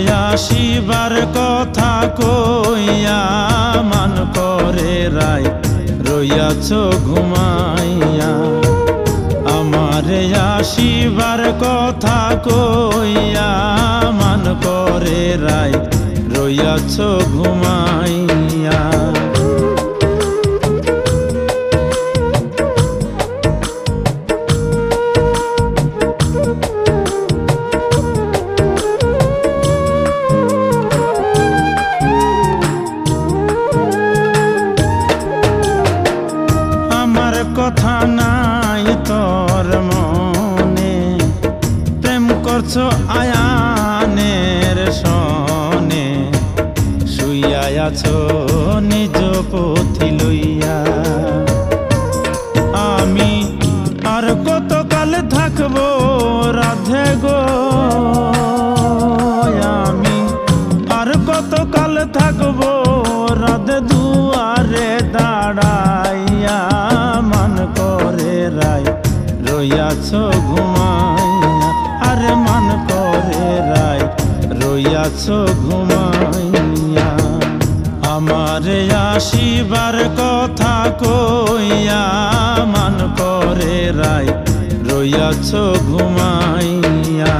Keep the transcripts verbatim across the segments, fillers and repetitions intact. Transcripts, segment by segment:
আসিবার কথা কইয়া মান করে রায় রইয়াছ ঘুমাইয়া। আমারে আসিবার কথা কইয়া মান করে রায় রইয়াছ ঘুমাইয়া। কথা নাই তোর মনে, প্রেম করছো আয়ানের সনে, শুইয়া আছো নিজ পথি লইয়া। আমি আর কতকাল থাকবো রাধে গো, আমি আর কতকাল থাকবো রাধে দুয়ারে দাঁড়াইয়া। মান করে রায় রইয়াছ ঘুমাইয়া, আরে মান করে রায় রইয়াছ ঘুমাইয়া। আমারে আসিবার কথা কইয়া মান করে রায় রইয়াছ ঘুমাইয়া।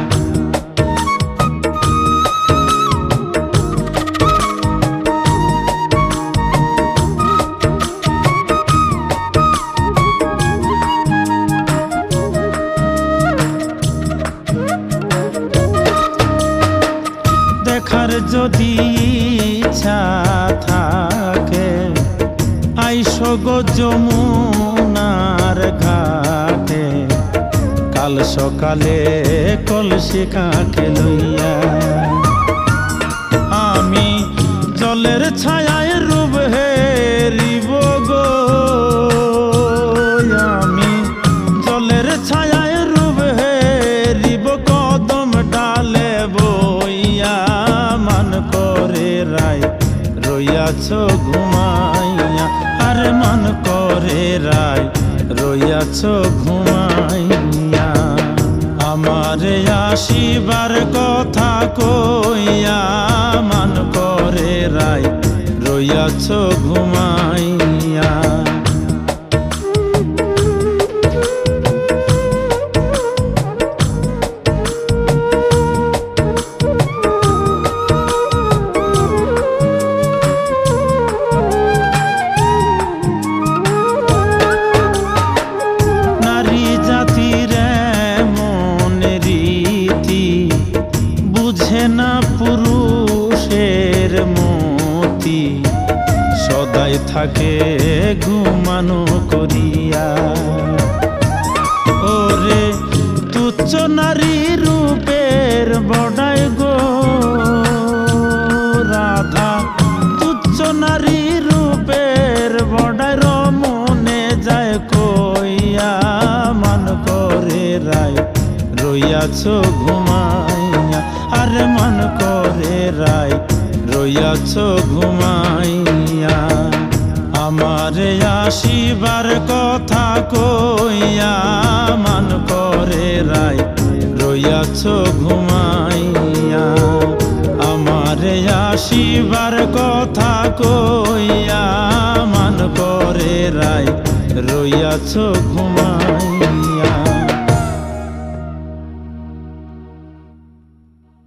দেখার যদি ইচ্ছা থাকে আইসো গো যমুনার ঘাটে, কাল সকালে কলসি কাকে লইয়া। আমি জলের ছায়ায় রূপ হেরিব গো, আমি জলের ছায়ায় রূপ হেরিব কদম ডালে বইয়া। মান করে রায় রইয়াছ ঘুমাইয়া, আরে মান করে রায় রইয়াছ ঘুমাইয়া। আমারে আসিবার কথা কইয়া মান করে রায় রইয়াছ ঘুমাইয়া। না পুরুষের মতি সদাই থাকে ঘুমানো করিয়া। ওরে তুচ্ছ নারী রূপের বড়াই গো রাধা, তুচ্ছ নারী রূপের বড়াই রমনে যায় কইয়া। মান করে রায় রইয়াছ ঘুমাইয়া, আরে মান করে রায় রইয়াছ ঘুমাইয়া। আমারে আসিবার কথা কইয়া মান করে রায় রইয়াছ ঘুমাইয়া। আমারে আসিবার কথা কইয়া মান করে রায় রইয়াছ ঘুমাইয়া।